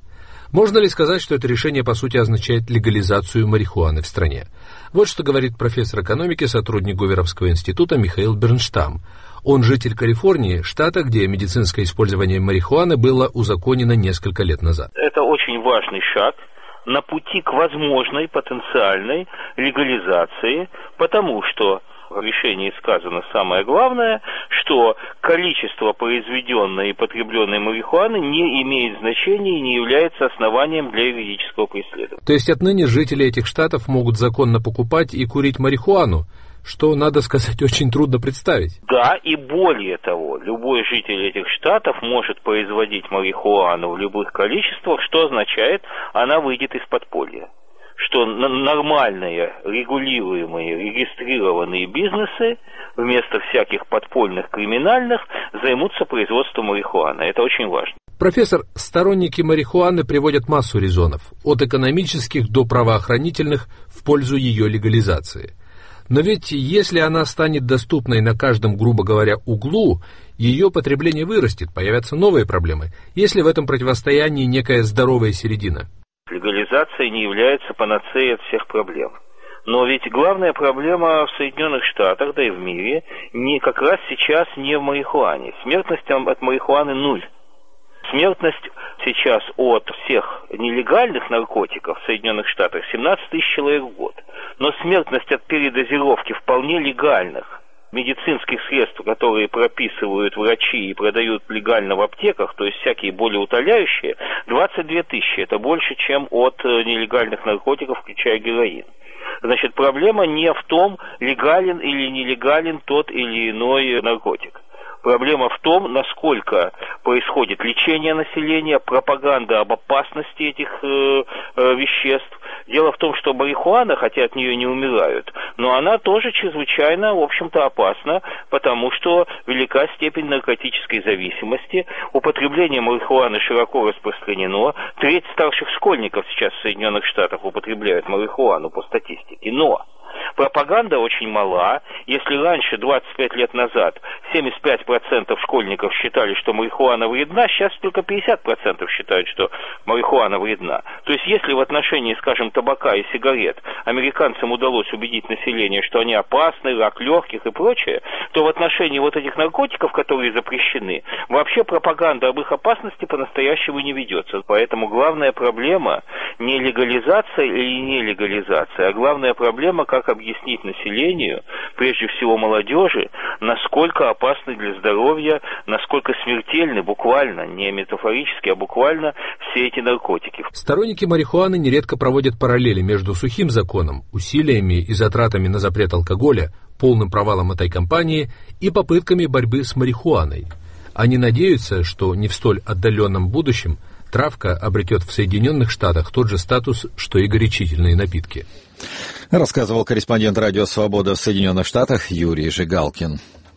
Можно ли сказать, что это решение по сути означает легализацию марихуаны в стране? Вот что говорит профессор экономики, сотрудник Гуверовского института Михаил Бернштам. Он житель Калифорнии, штата, где медицинское использование марихуаны было узаконено несколько лет назад. Это очень важный шаг на пути к возможной потенциальной легализации, потому что в решении сказано самое главное, что количество произведенной и потребленной марихуаны не имеет значения и не является основанием для юридического преследования. То есть отныне жители этих штатов могут законно покупать и курить марихуану, что, надо сказать, очень трудно представить. Да, и более того, любой житель этих штатов может производить марихуану в любых количествах, что означает, она выйдет из подполья. Что нормальные, регулируемые, регистрированные бизнесы вместо всяких подпольных криминальных займутся производством марихуаны. Это очень важно. Профессор, сторонники марихуаны приводят массу резонов, от экономических до правоохранительных, в пользу ее легализации. Но ведь если она станет доступной на каждом, грубо говоря, углу, ее потребление вырастет, появятся новые проблемы. Есть ли в этом противостоянии некая здоровая середина? Легализация не является панацеей от всех проблем. Но ведь главная проблема в Соединенных Штатах, да и в мире, не, как раз сейчас не в марихуане. Смертность от марихуаны нуль. Смертность сейчас от всех нелегальных наркотиков в Соединенных Штатах семнадцать тысяч человек в год. Но смертность от передозировки вполне легальных медицинских средств, которые прописывают врачи и продают легально в аптеках, то есть всякие болеутоляющие, двадцать две тысячи. Это больше, чем от нелегальных наркотиков, включая героин. Значит, проблема не в том, легален или нелегален тот или иной наркотик. Проблема в том, насколько происходит лечение населения, пропаганда об опасности этих э, э, веществ. Дело в том, что марихуана, хотя от нее не умирают, но она тоже чрезвычайно, в общем-то, опасна, потому что велика степень наркотической зависимости. Употребление марихуаны широко распространено. Треть старших школьников сейчас в Соединенных Штатах употребляют марихуану по статистике. Но пропаганда очень мала. Если раньше, двадцать пять лет назад, семьдесят пять процентов школьников считали, что марихуана вредна, сейчас только пятьдесят процентов считают, что марихуана вредна. То есть, если в отношении, скажем, табака и сигарет американцам удалось убедить население, что они опасны, рак легких и прочее, то в отношении вот этих наркотиков, которые запрещены, вообще пропаганда об их опасности по-настоящему не ведется. Поэтому главная проблема не легализация или не легализация, а главная проблема, как объяснить населению, прежде всего молодежи, насколько опасны для здоровья, насколько смертельны буквально, не метафорически, а буквально все эти наркотики. Сторонники марихуаны нередко проводят параллели между сухим законом, усилиями и затратами на запрет алкоголя, полным провалом этой кампании и попытками борьбы с марихуаной. Они надеются, что не в столь отдаленном будущем травка обретет в Соединенных Штатах тот же статус, что и горячительные напитки. Рассказывал корреспондент «Радио Свобода» в Соединенных Штатах Юрий Жигалкин.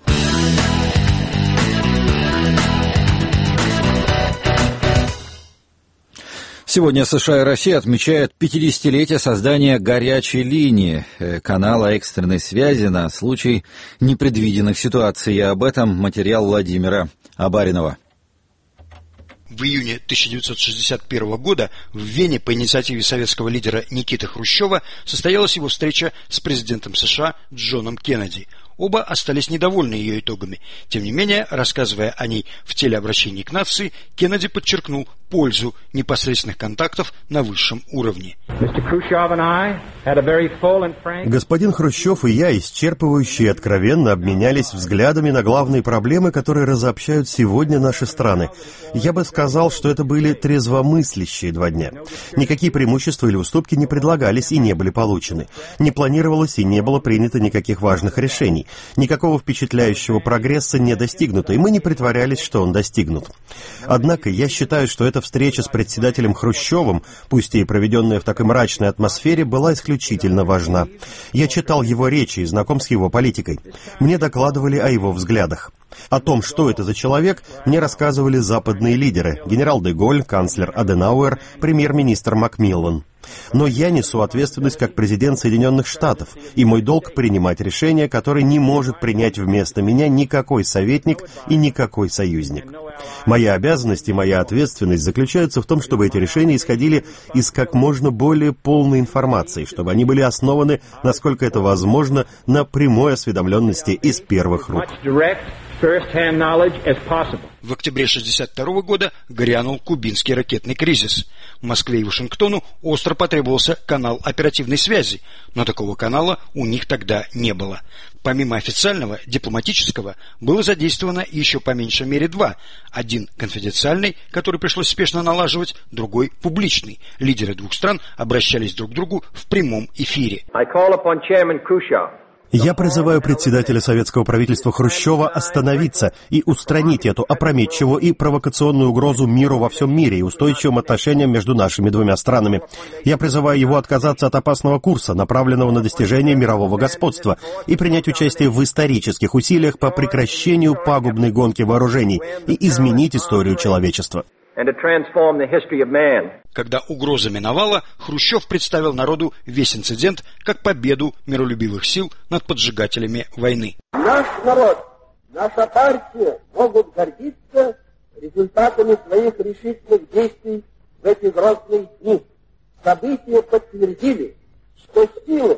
Сегодня США и Россия отмечают пятидесятилетие создания «Горячей линии» канала экстренной связи на случай непредвиденных ситуаций. И об этом материал Владимира Абаринова. В июне тысяча девятьсот шестьдесят первого года в Вене по инициативе советского лидера Никиты Хрущева состоялась его встреча с президентом США Джоном Кеннеди. Оба остались недовольны ее итогами. Тем не менее, рассказывая о ней в телеобращении к нации, Кеннеди подчеркнул пользу непосредственных контактов на высшем уровне. Господин Хрущев и я исчерпывающе и откровенно обменялись взглядами на главные проблемы, которые разобщают сегодня наши страны. Я бы сказал, что это были трезвомыслящие два дня. Никакие преимущества или уступки не предлагались и не были получены. Не планировалось и не было принято никаких важных решений. Никакого впечатляющего прогресса не достигнуто, и мы не притворялись, что он достигнут. Однако я считаю, что эта встреча с председателем Хрущевым, пусть и проведенная в такой мрачной атмосфере, была исключительно важна. Я читал его речи и знаком с его политикой. Мне докладывали о его взглядах. О том, что это за человек, мне рассказывали западные лидеры: генерал де Голль, канцлер Аденауэр, премьер-министр Макмиллан. Но я несу ответственность как президент Соединенных Штатов, и мой долг принимать решения, которые не может принять вместо меня никакой советник и никакой союзник. Моя обязанность и моя ответственность заключаются в том, чтобы эти решения исходили из как можно более полной информации, чтобы они были основаны, насколько это возможно, на прямой осведомленности из первых рук. В октябре шестьдесят второго года грянул кубинский ракетный кризис. Москве и Вашингтону остро потребовался канал оперативной связи, но такого канала у них тогда не было. Помимо официального, дипломатического, было задействовано еще по меньшей мере два. Один конфиденциальный, который пришлось спешно налаживать, другой публичный. Лидеры двух стран обращались друг к другу в прямом эфире. Я призываю председателя советского правительства Хрущева остановиться и устранить эту опрометчивую и провокационную угрозу миру во всем мире и устойчивым отношениям между нашими двумя странами. Я призываю его отказаться от опасного курса, направленного на достижение мирового господства, и принять участие в исторических усилиях по прекращению пагубной гонки вооружений и изменить историю человечества. Когда угроза миновала, Хрущев представил народу весь инцидент как победу миролюбивых сил над поджигателями войны. Наш народ, наша партия могут гордиться результатами своих решительных действий в эти грозные дни. События подтвердили, что силы,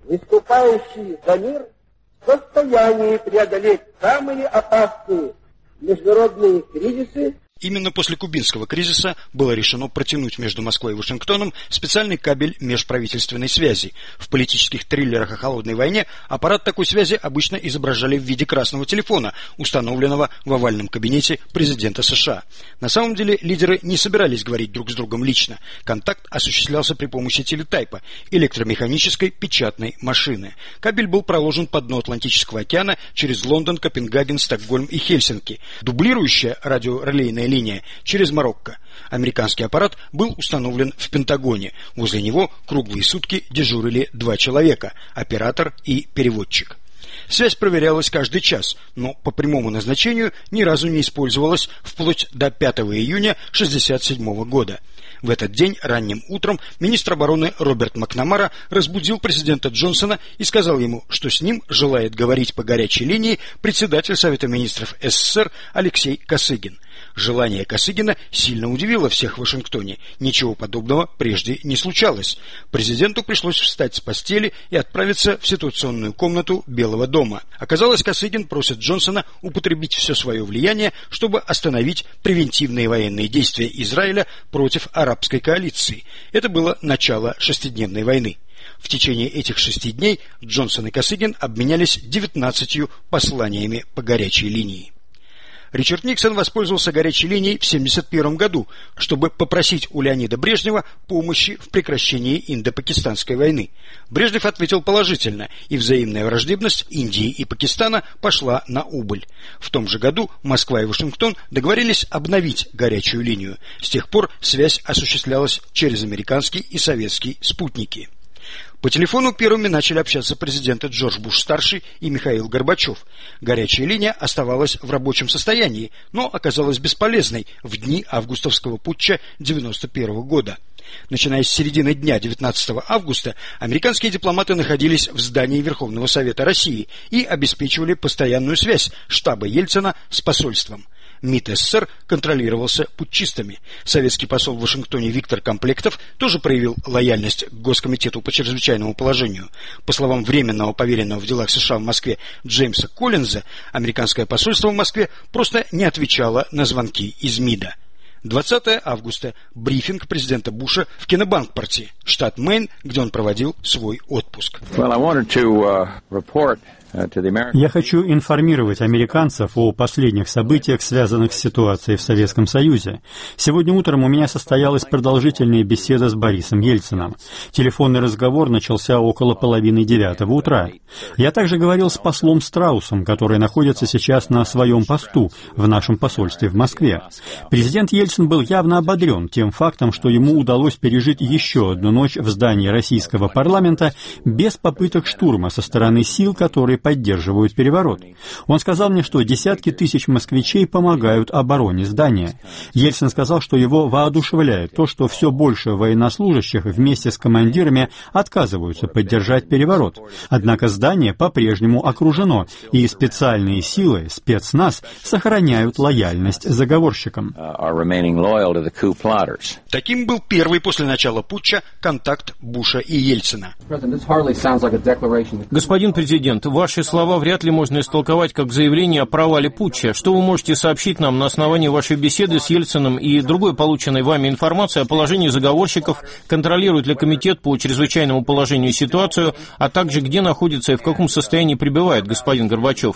выступающие за мир, в состоянии преодолеть самые опасные международные кризисы. Именно после кубинского кризиса было решено протянуть между Москвой и Вашингтоном специальный кабель межправительственной связи. В политических триллерах о холодной войне аппарат такой связи обычно изображали в виде красного телефона, установленного в овальном кабинете президента США. На самом деле лидеры не собирались говорить друг с другом лично. Контакт осуществлялся при помощи телетайпа, электромеханической печатной машины. Кабель был проложен по дну Атлантического океана через Лондон, Копенгаген, Стокгольм и Хельсинки. Дублирующая радиорелейная линия через Марокко. Американский аппарат был установлен в Пентагоне. Возле него круглые сутки дежурили два человека – оператор и переводчик. Связь проверялась каждый час, но по прямому назначению ни разу не использовалась вплоть до пятого июня шестьдесят седьмого года. В этот день ранним утром министр обороны Роберт Макнамара разбудил президента Джонсона и сказал ему, что с ним желает говорить по горячей линии председатель Совета министров СССР Алексей Косыгин. Желание Косыгина сильно удивило всех в Вашингтоне. Ничего подобного прежде не случалось. Президенту пришлось встать с постели и отправиться в ситуационную комнату Белого дома. Оказалось, Косыгин просит Джонсона употребить все свое влияние, чтобы остановить превентивные военные действия Израиля против арабской коалиции. Это было начало шестидневной войны. В течение этих шести дней Джонсон и Косыгин обменялись девятнадцатью посланиями по горячей линии. Ричард Никсон воспользовался горячей линией в семьдесят первом году, чтобы попросить у Леонида Брежнева помощи в прекращении Индо-Пакистанской войны. Брежнев ответил положительно, и взаимная враждебность Индии и Пакистана пошла на убыль. В том же году Москва и Вашингтон договорились обновить горячую линию. С тех пор связь осуществлялась через американский и советский спутники. По телефону первыми начали общаться президенты Джордж Буш-старший и Михаил Горбачев. Горячая линия оставалась в рабочем состоянии, но оказалась бесполезной в дни августовского путча девяносто первого года. Начиная с середины дня девятнадцатого августа, американские дипломаты находились в здании Верховного Совета России и обеспечивали постоянную связь штаба Ельцина с посольством. МИД СССР контролировался путчистами. Советский посол в Вашингтоне Виктор Комплектов тоже проявил лояльность к Госкомитету по чрезвычайному положению. По словам временного поверенного в делах США в Москве Джеймса Коллинза, американское посольство в Москве просто не отвечало на звонки из МИДа. двадцатого августа. Брифинг президента Буша в Кеннебанкпорте, штат Мэйн, где он проводил свой отпуск. Well, I wanted to, uh, report... Я хочу информировать американцев о последних событиях, связанных с ситуацией в Советском Союзе. Сегодня утром у меня состоялась продолжительная беседа с Борисом Ельциным. Телефонный разговор начался около половины девятого утра. Я также говорил с послом Страусом, который находится сейчас на своем посту в нашем посольстве в Москве. Президент Ельцин был явно ободрен тем фактом, что ему удалось пережить еще одну ночь в здании российского парламента без попыток штурма со стороны сил, которые которые поддерживают переворот. Он сказал мне, что десятки тысяч москвичей помогают обороне здания. Ельцин сказал, что его воодушевляет то, что все больше военнослужащих вместе с командирами отказываются поддержать переворот. Однако здание по-прежнему окружено, и специальные силы, спецназ, сохраняют лояльность заговорщикам. Таким был первый после начала путча контакт Буша и Ельцина. Господин президент, ваши слова вряд ли можно истолковать как заявление о провале путча. Что вы можете сообщить нам на основании вашей беседы с Ельциным и другой полученной вами информации о положении заговорщиков, контролирует ли комитет по чрезвычайному положению ситуацию, а также где находится и в каком состоянии пребывает господин Горбачев?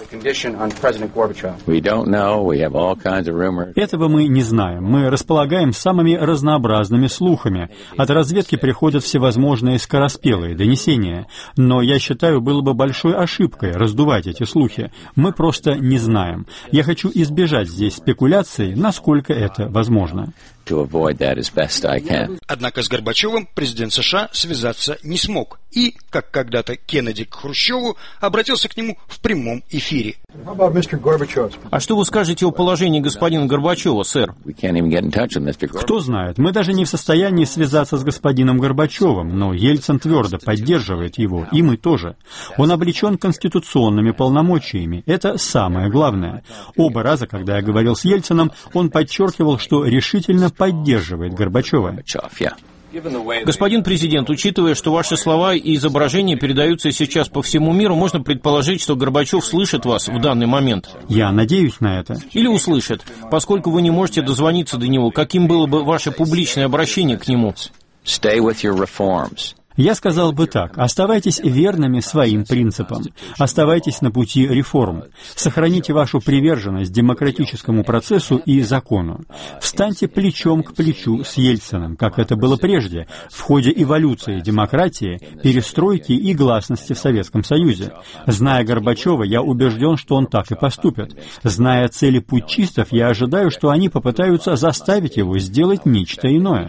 Этого мы не знаем. Мы располагаем самыми разнообразными слухами. От разведки приходят всевозможные скороспелые донесения. Но я считаю, было бы большой ошибкой раздувать эти слухи. Мы просто не знаем. Я хочу избежать здесь спекуляций, насколько это возможно. Однако с Горбачевым президент США связаться не смог и, как когда-то Кеннеди к Хрущеву, обратился к нему в прямом эфире. А что вы скажете о положении господина Горбачева, сэр? Кто знает, мы даже не в состоянии связаться с господином Горбачевым, но Ельцин твердо поддерживает его, и мы тоже. Он облечен конституционными полномочиями, это самое главное. Оба раза, когда я говорил с Ельцином, он подчеркивал, что решительно поддерживает Горбачева. Господин президент, учитывая, что ваши слова и изображения передаются сейчас по всему миру, можно предположить, что Горбачев слышит вас в данный момент? Я надеюсь на это. Или услышит, поскольку вы не можете дозвониться до него, каким было бы ваше публичное обращение к нему? Stay with your reforms. Я сказал бы так: оставайтесь верными своим принципам, оставайтесь на пути реформ, сохраните вашу приверженность демократическому процессу и закону, встаньте плечом к плечу с Ельциным, как это было прежде, в ходе эволюции демократии, перестройки и гласности в Советском Союзе. Зная Горбачева, я убежден, что он так и поступит. Зная цели путчистов, я ожидаю, что они попытаются заставить его сделать нечто иное.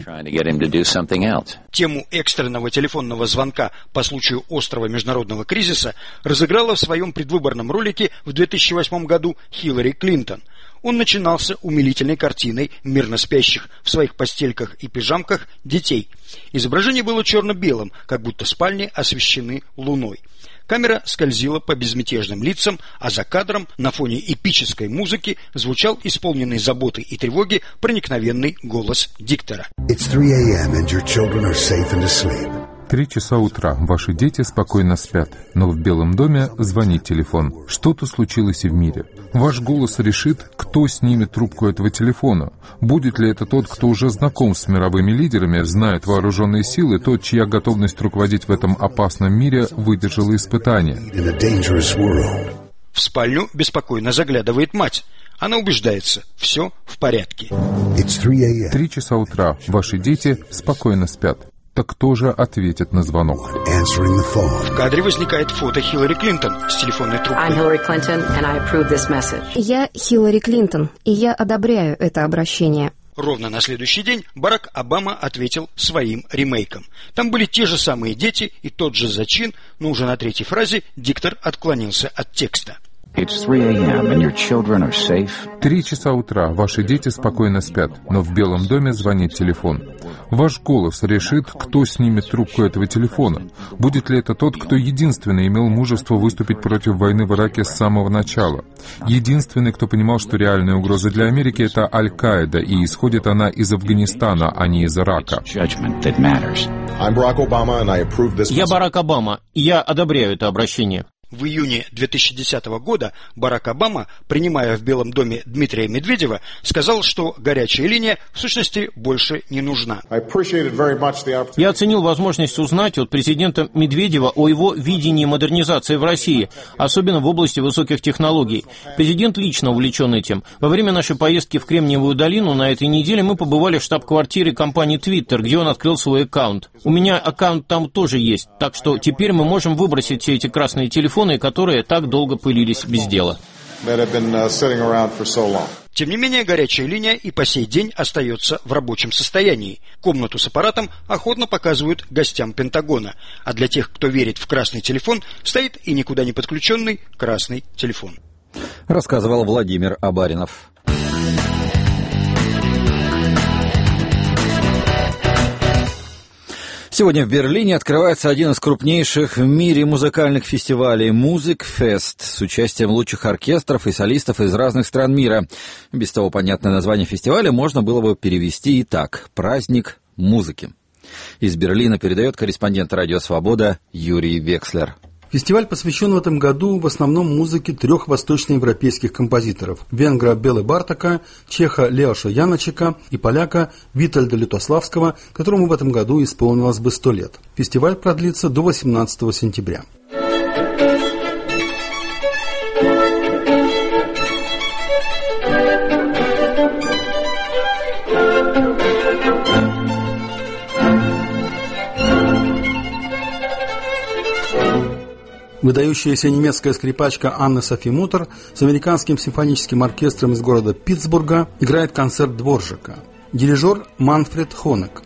Тему экстренного телефонного звонка по случаю острого международного кризиса разыграла в своем предвыборном ролике в две тысячи восьмом году Хиллари Клинтон. Он начинался умилительной картиной мирно спящих в своих постельках и пижамках детей. Изображение было черно-белым, как будто спальни освещены луной. Камера скользила по безмятежным лицам, а за кадром на фоне эпической музыки звучал исполненный заботы и тревоги проникновенный голос диктора. Три часа утра. Ваши дети спокойно спят, но в Белом доме звонит телефон. Что-то случилось и в мире. Ваш голос решит, кто снимет трубку этого телефона. Будет ли это тот, кто уже знаком с мировыми лидерами, знает вооруженные силы, тот, чья готовность руководить в этом опасном мире выдержала испытание. В спальню беспокойно заглядывает мать. Она убеждается, все в порядке. Три часа утра. Ваши дети спокойно спят. Так кто же ответит на звонок? В кадре возникает фото Хиллари Клинтон с телефонной трубкой. Я Хиллари Клинтон, и я одобряю это обращение. Ровно на следующий день Барак Обама ответил своим ремейком. Там были те же самые дети и тот же зачин, но уже на третьей фразе диктор отклонился от текста. Три часа утра. Ваши дети спокойно спят, но в Белом доме звонит телефон. Ваш голос решит, кто снимет трубку этого телефона. Будет ли это тот, кто единственный имел мужество выступить против войны в Ираке с самого начала? Единственный, кто понимал, что реальная угроза для Америки — это Аль-Каида, и исходит она из Афганистана, а не из Ирака. Я Барак Обама, и я одобряю это обращение. В июне две тысячи десятого года Барак Обама, принимая в Белом доме Дмитрия Медведева, сказал, что горячая линия в сущности больше не нужна. Я оценил возможность узнать от президента Медведева о его видении модернизации в России, особенно в области высоких технологий. Президент лично увлечен этим. Во время нашей поездки в Кремниевую долину на этой неделе мы побывали в штаб-квартире компании Twitter, где он открыл свой аккаунт. У меня аккаунт там тоже есть, так что теперь мы можем выбросить все эти красные телефоны, которые так долго пылились без дела. that have been uh, sitting around for so long. Тем не менее, горячая линия и по сей день остается в рабочем состоянии. Комнату с аппаратом охотно показывают гостям Пентагона. А для тех, кто верит в красный телефон, стоит и никуда не подключенный красный телефон. Рассказывал Владимир Абаринов. Сегодня в Берлине открывается один из крупнейших в мире музыкальных фестивалей «Музикфест» с участием лучших оркестров и солистов из разных стран мира. Без того понятное название фестиваля можно было бы перевести и так – «Праздник музыки». Из Берлина передает корреспондент «Радио Свобода» Юрий Векслер. Фестиваль посвящен в этом году в основном музыке трех восточноевропейских композиторов – венгра Белы Бартака, чеха Леоша Яночека и поляка Витольда Лютославского, которому в этом году исполнилось бы сто лет. Фестиваль продлится до восемнадцатого сентября. Выдающаяся немецкая скрипачка Анна Софи Мутер с американским симфоническим оркестром из города Питтсбурга играет концерт Дворжака. Дирижер Манфред Хонек.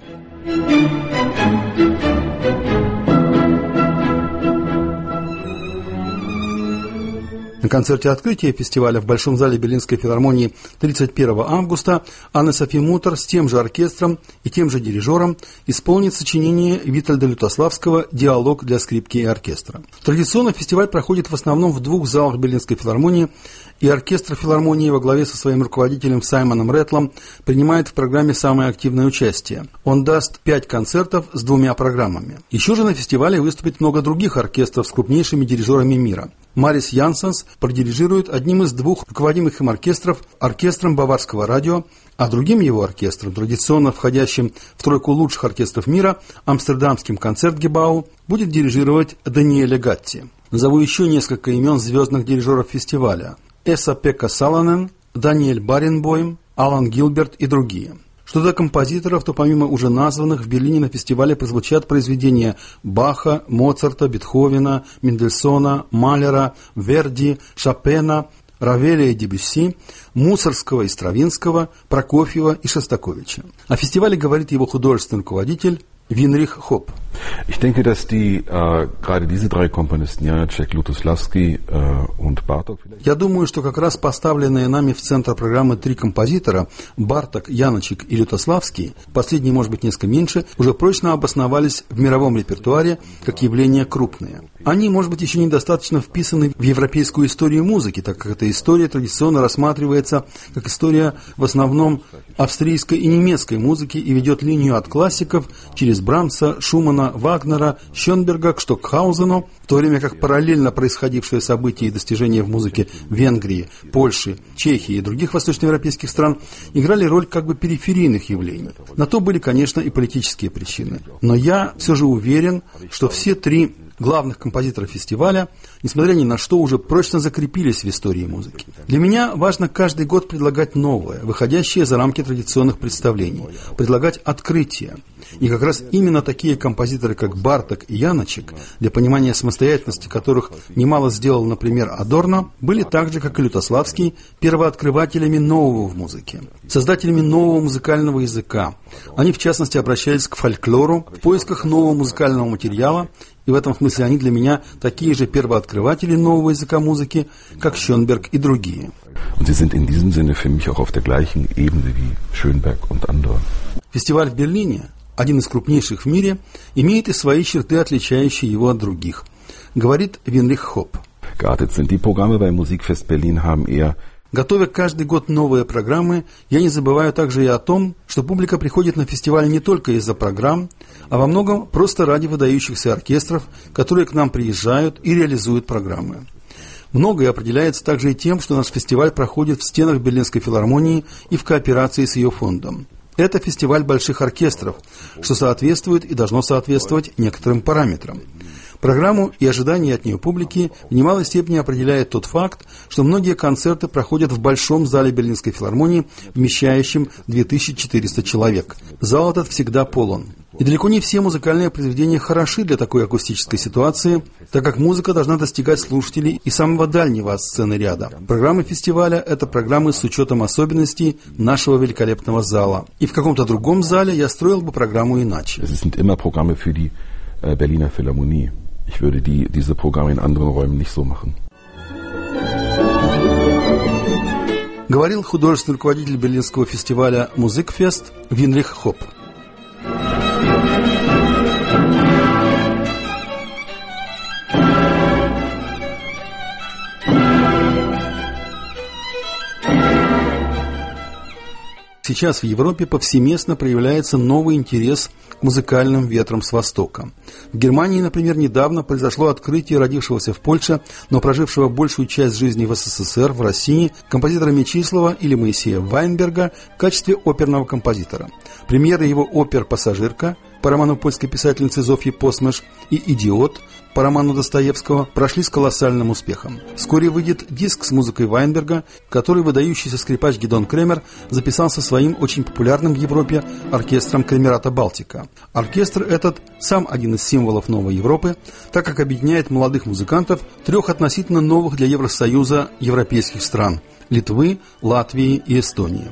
На концерте открытия фестиваля в Большом зале Берлинской филармонии тридцать первого августа Анна Софи Мутер с тем же оркестром и тем же дирижером исполнит сочинение Витольда Лютославского «Диалог для скрипки и оркестра». Традиционно фестиваль проходит в основном в двух залах Берлинской филармонии, и оркестр филармонии во главе со своим руководителем Саймоном Рэтлом принимает в программе самое активное участие. Он даст пять концертов с двумя программами. Еще же на фестивале выступит много других оркестров с крупнейшими дирижерами мира. Марис Янсенс продирижирует одним из двух руководимых им оркестров, оркестром Баварского радио, а другим его оркестром, традиционно входящим в тройку лучших оркестров мира, амстердамским Концертгебау, будет дирижировать Даниэле Гатти. Назову еще несколько имен звездных дирижеров фестиваля. Эса-Пекка Саланен, Даниэль Баренбойм, Алан Гилберт и другие. Что до композиторов, то помимо уже названных, в Берлине на фестивале прозвучат произведения Баха, Моцарта, Бетховена, Мендельсона, Малера, Верди, Шопена, Равеля и Дебюсси, Мусоргского и Стравинского, Прокофьева и Шостаковича. О фестивале говорит его художественный руководитель Винрих Хоп. Ich denke, dass die äh, gerade diese drei Komponisten, Janacek, Lutoslavский äh, und Bartok. Я думаю, что как раз поставленные нами в центр программы три композитора Барток, Яночек и Лютославский, последний, может быть, несколько меньше, уже прочно обосновались в мировом репертуаре как явления крупные. Они, может быть, еще недостаточно вписаны в европейскую историю музыки, так как эта история традиционно рассматривается как история в основном австрийской и немецкой музыки и ведет линию от классиков через Брамса, Шумана, Вагнера, Шönberga к Штокхаузену, в то время как параллельно происходившие события и достижения в музыке Венгрии, Польши, Чехии и других восточноевропейских стран играли роль как бы периферийных явлений. На то были, конечно, и политические причины. Но я все же уверен, что все три главных композиторов фестиваля, несмотря ни на что, уже прочно закрепились в истории музыки. Для меня важно каждый год предлагать новое, выходящее за рамки традиционных представлений, предлагать открытия. И как раз именно такие композиторы, как Барток и Яночек, для понимания самостоятельности которых немало сделал, например, Адорно, были так же, как и Лютославский, первооткрывателями нового в музыке, создателями нового музыкального языка. Они, в частности, обращались к фольклору в поисках нового музыкального материала, и в этом смысле они для меня такие же первооткрыватели нового языка музыки, как Schönberg и другие. Фестиваль в Берлине, один из крупнейших в мире, имеет и свои черты, отличающие его от других, говорит Винрих Хоп. Готовя каждый год новые программы, я не забываю также и о том, что публика приходит на фестиваль не только из-за программ, а во многом просто ради выдающихся оркестров, которые к нам приезжают и реализуют программы. Многое определяется также и тем, что наш фестиваль проходит в стенах Берлинской филармонии и в кооперации с ее фондом. Это фестиваль больших оркестров, что соответствует и должно соответствовать некоторым параметрам. Программу и ожидания от нее публики в немалой степени определяет тот факт, что многие концерты проходят в большом зале Берлинской филармонии, вмещающем две тысячи четыреста человек. Зал этот всегда полон. И далеко не все музыкальные произведения хороши для такой акустической ситуации, так как музыка должна достигать слушателей и самого дальнего от сцены ряда. Программы фестиваля – это программы с учетом особенностей нашего великолепного зала. И в каком-то другом зале я строил бы программу иначе. Es sind immer Programme für die Berliner Philharmonie. Ich würde die, diese Programme in anderen Räumen nicht so machen. Говорил художественный руководитель берлинского фестиваля «Музыкфест» Винрих Хоп. Сейчас в Европе повсеместно проявляется новый интерес к музыкальным ветрам с Востока. В Германии, например, недавно произошло открытие родившегося в Польше, но прожившего большую часть жизни в СССР, в России, композитора Мечислава или Моисея Вайнберга в качестве оперного композитора. Премьера его опер «Пассажирка» по роману польской писательницы Зофьи Посмеш и «Идиот» по роману Достоевского прошли с колоссальным успехом. Вскоре выйдет диск с музыкой Вайнберга, который выдающийся скрипач Гидон Кремер записал со своим очень популярным в Европе оркестром Кремерата Балтика. Оркестр этот сам один из символов новой Европы, так как объединяет молодых музыкантов трех относительно новых для Евросоюза европейских стран – Литвы, Латвии и Эстонии.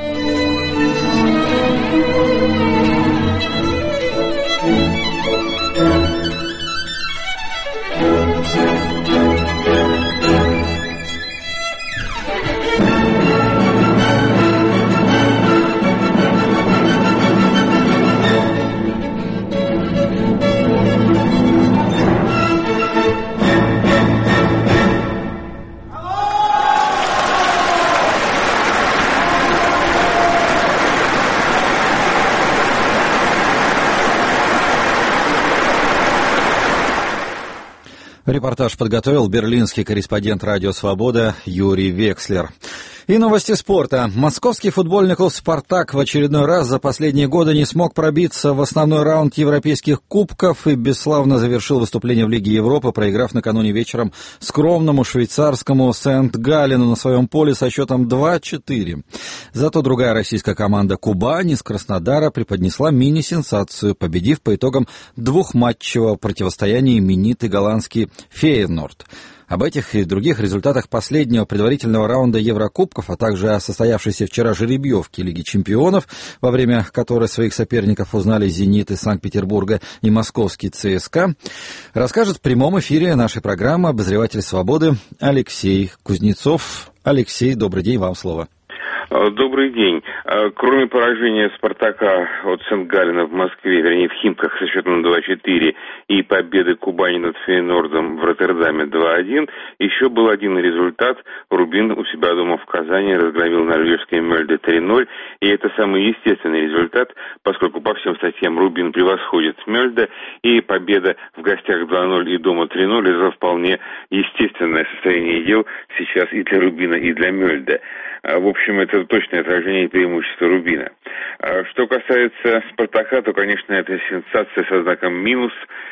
Репортаж подготовил берлинский корреспондент «Радио Свобода» Юрий Векслер. И новости спорта. Московский футбольный клуб «Спартак» в очередной раз за последние годы не смог пробиться в основной раунд европейских кубков и бесславно завершил выступление в Лиге Европы, проиграв накануне вечером скромному швейцарскому Сент-Галлену на своем поле со счетом два-четыре. Зато другая российская команда «Кубань» из Краснодара преподнесла мини-сенсацию, победив по итогам двухматчевого противостояния именитый голландский «Фейенорд». Об этих и других результатах последнего предварительного раунда Еврокубков, а также о состоявшейся вчера жеребьевке Лиги чемпионов, во время которой своих соперников узнали «Зенит» из Санкт-Петербурга и московский ЦСКА, расскажет в прямом эфире нашей программы обозреватель «Свободы» Алексей Кузнецов. Алексей, добрый день, вам слово. Добрый день. Кроме поражения «Спартака» от Сент-Галлена в Москве, вернее, в Химках со счетом два-четыре и победы Кубани над Фейенордом в Роттердаме два-один, еще был один результат. Рубин у себя дома в Казани разгромил норвежский Мельде три-ноль, и это самый естественный результат, поскольку по всем статьям Рубин превосходит Мельде, и победа в гостях два-ноль и дома три-ноль – это вполне естественное состояние дел сейчас и для Рубина, и для Мельде. В общем, это точное отражение преимущества Рубина. Что касается «Спартака», то, конечно, это сенсация со знаком минус.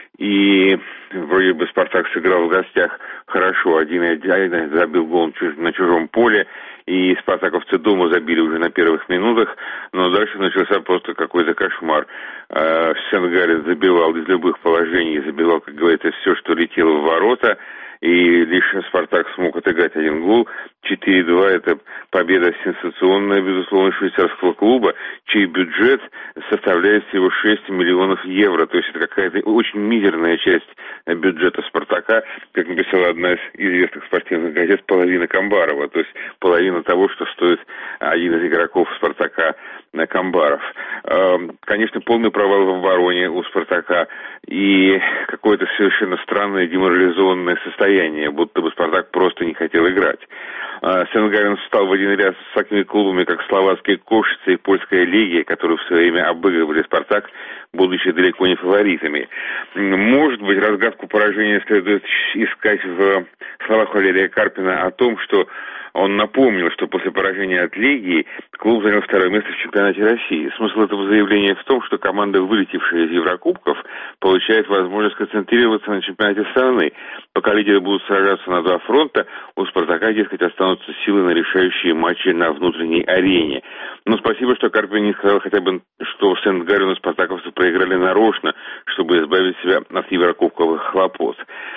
И вроде бы «Спартак» сыграл в гостях хорошо. Один-один забил гол на чужом поле. И спартаковцы дома забили уже на первых минутах. Но дальше начался просто какой-то кошмар. Сент-Галлен забивал из любых положений. Забивал, как говорится, все, что летело в ворота. И лишь «Спартак» смог отыграть один гол. четыре-два – это победа сенсационная, безусловно, швейцарского клуба, чей бюджет составляет всего шесть миллионов евро. То есть это какая-то очень мизерная часть бюджета «Спартака», как написала одна из известных спортивных газет, половина Камбарова. То есть половина того, что стоит один из игроков «Спартака» Камбаров. Конечно, полный провал в обороне у «Спартака» и какое-то совершенно странное деморализованное состояние, будто бы «Спартак» просто не хотел играть. Сент-Галлен встал в один ряд с такими клубами, как словацкие «Кошицы» и польская «Легия», которые в свое время обыгрывали «Спартак», будучи далеко не фаворитами. Может быть, разгадку поражения следует искать в словах Валерия Карпина о том, что Он напомнил, что после поражения от Легии клуб занял второе место в чемпионате России. Смысл этого заявления в том, что команда, вылетевшая из Еврокубков, получает возможность концентрироваться на чемпионате страны. Пока лидеры будут сражаться на два фронта, у «Спартака», дескать, останутся силы на решающие матчи на внутренней арене. Но спасибо, что Карпин не сказал хотя бы, что в Сент-Галлену спартаковцы проиграли нарочно, чтобы избавить себя от еврокубковых хлопот.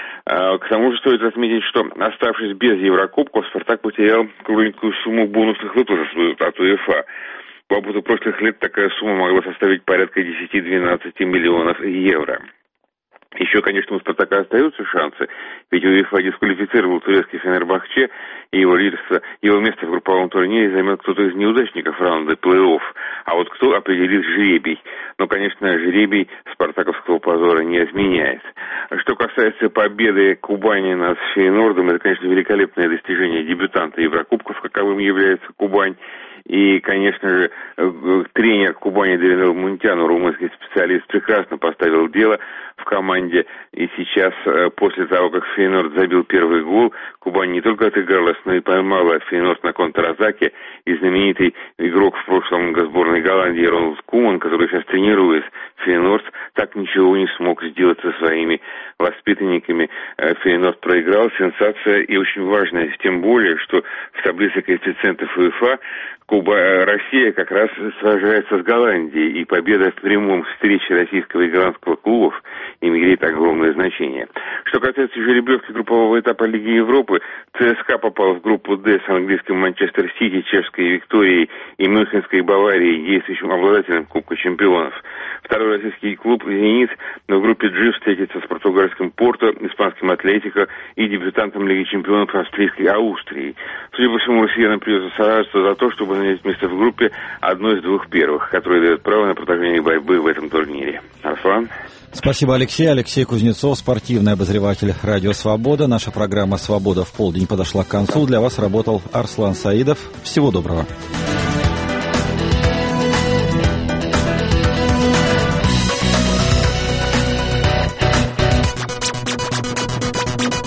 К тому же стоит отметить, что, оставшись без Еврокубков, «Спартак» потерял кругленькую сумму бонусных выплат от УЕФА. По опыту прошлых лет такая сумма могла составить порядка десять-двенадцать миллионов евро. Еще, конечно, у «Спартака» остаются шансы, ведь УЕФА дисквалифицировал турецкий Фенербахче, и его лидерство, его место в групповом турнире займет кто-то из неудачников раунда плей-офф. А вот кто определит жребий? Ну, конечно, жребий спартаковского позора не изменяет. Что касается победы Кубани над Фейнордом, это, конечно, великолепное достижение дебютанта Еврокубков, каковым является Кубань. И, конечно же, тренер Кубани Даринел Мунтяну, румынский специалист, прекрасно поставил дело в команде. И сейчас, после того, как Фейнорд забил первый гол, Кубань не только отыгралась, но и поймала Фейнорд на контратаке. И знаменитый игрок в прошлом сборной Голландии Роналд Куман, который сейчас тренирует Фейнорд, так ничего не смог сделать со своими воспитанниками. Фейнорд проиграл, сенсация и очень важная, тем более, что в таблице коэффициентов УЕФА Куба, Россия как раз сражается с Голландией, и победа в прямом встрече российского и голландского клубов имеет огромное значение. Что касается жеребьевки группового этапа Лиги Европы, ЦСКА попал в группу «Д» с английским Манчестер Сити, чешской Викторией и мюнхенской Баварией, действующим обладателем Кубка чемпионов. Второй российский клуб «Зенит» в группе «G» встретится с португальским «Порто», испанским «Атлетико» и дебютантом Лиги чемпионов австрийской Аустрией. Судя по всему, россиянам придется сражаться за то, чтобы занять место в группе одной из двух первых, которые дают право на продолжение борьбы в этом турнире. Арслан? Спасибо, Алексей. Алексей Кузнецов, спортивный обозреватель «Радио Свобода». Наша программа «Свобода в полдень» подошла к концу. Для вас работал Арслан Саидов. Всего доброго.